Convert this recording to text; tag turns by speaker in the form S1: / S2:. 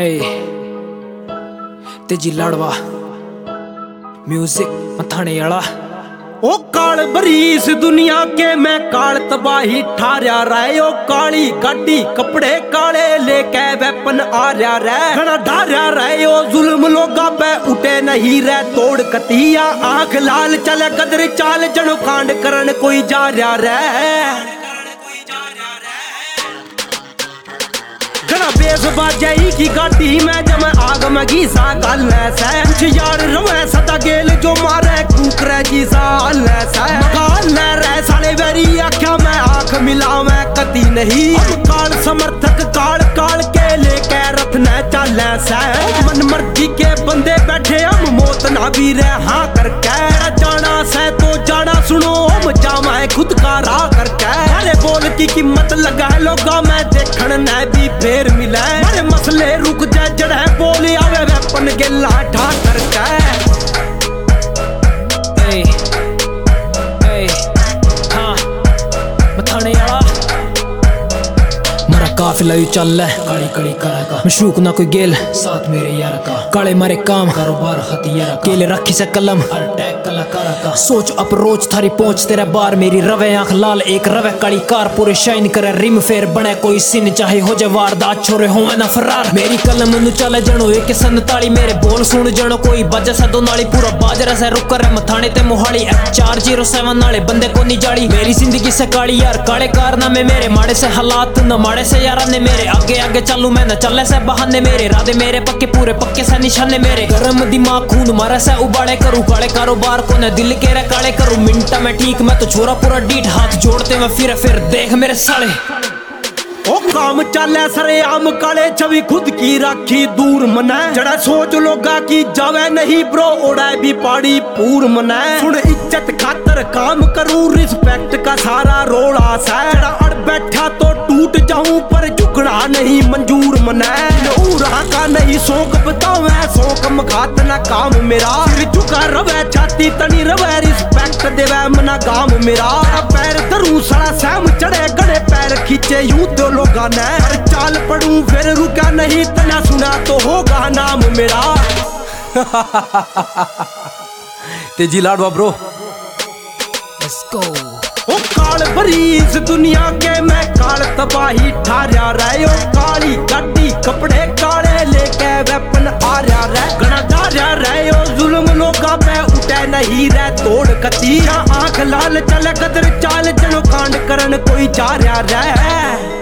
S1: तेजी लाडवा म्यूजिक मथाने वाला।
S2: ओ काल भरी इस दुनिया के मैं काल तबाही ठार्या रहे। ओ काली गाड़ी कपड़े काले लेके वेपन आ रहा रहे। घना ढार्या रहे। ओ जुल्म लोगा पे उठे नहीं रहे। तोड़ कतिया आंख लाल चले कदर चाल जनो कांड करन कोई जा रहा रहे। बेस बाजाई की गाड़ी में जब आग में घीसा गल सैंच यार रवे सदा गेल जो मारे कुकरे जी साल रहे साले वेरी आख्या मैं आंख मिला मैं कती नहीं। अब काल समर्थक काल काल के लेके रथ न चल मन मर्जी के बंदे बैठे हम मौत ना भी रहे हाँ करके जाना से तो जाना सुनो हम जामा है खुद का राह करके। अरे बोल की कीमत लगा है लोगा मैं देखन न भी फेर मिला। अरे मसले रुक जा जड़ा बोल आवे वेपन गिला ठा करके।
S1: हाँ मथाने वाला मरा काफिला यू चल कड़ी कड़ी करेगा मशूक ना कोई गेल साथ मेरे यार का। काले मारे काम कारोबार हथियार केले रखी से कलम अटैक कलाकार का। सोच अप्रोच थारी पहुंच तेरा बार मेरी रवे आंख लाल एक रवे काली कार पूरे शाइन करे रिम फेर बने कोई सिन चाहे हो जाए वारदात छोरे हो ना फरार। मेरी कलम नु चले जनो एक संताली मेरे बोल सुन जनो कोई बजा सा दो नाली पूरा बाजरा से रुक कर मथाने ते मोहाली 407 नाले बंदे को नहीं जाड़ी। मेरी जिंदगी से काली यार काले कारनामे मेरे माड़े से हालात न माड़े से यार ने मेरे आगे आगे चलू मैं न चले से बहाने मेरे राधे मेरे पक्के पूरे पक्के से निशाने मेरे गरम दिमाग खून मारे से उबाले करूँ काले कारोबार को न दिल के रे काले करूँ मिनटा में ठीक मैं तो छोरा पूरा डीठ हाथ जोड़ते मैं फिर देख मेरे साले।
S2: ओ काम चले सरे आम काले छवि खुद की राखी दूर मना जड़ा सोच लोगा की जावे नहीं ब्रो ओढ़े भी पाड़ी पूर मना। सुन इज्जत खातर काम करूं रिस्पेक्ट का सारा रोड़ा सा जड़ा अड़ बैठा तो टूट जाऊं पर झुकना नहीं मंजूर मना। उड़ा का नहीं शौक बतावे शौक मखात ना काम मेरा सिर झुका रवे छाती तनी रवे रिस्पेक्ट देवे मना गाम मेरा। पैर धरूं सड़ा सहम चढ़े गड़े पैर खींचे यूं तो लोगा ने पर चाल पड़ूं फिर रुका नहीं तना सुना तो होगा नाम मेरा।
S1: Teji Ladwa bro let's go.
S2: ओ काल भरी इस दुनिया के मैं काल तबाही ठार्या रहे। ओ काली गाड़ी कपड़े काले लेके वेपन आ रहा रहे। घना धार्या रहे। ओ जुल्म लोगा पे उठे नहीं रहे तोड़ कतिया आंख लाल चल कदर चाल जनो कांड करन कोई जा रहा रहे।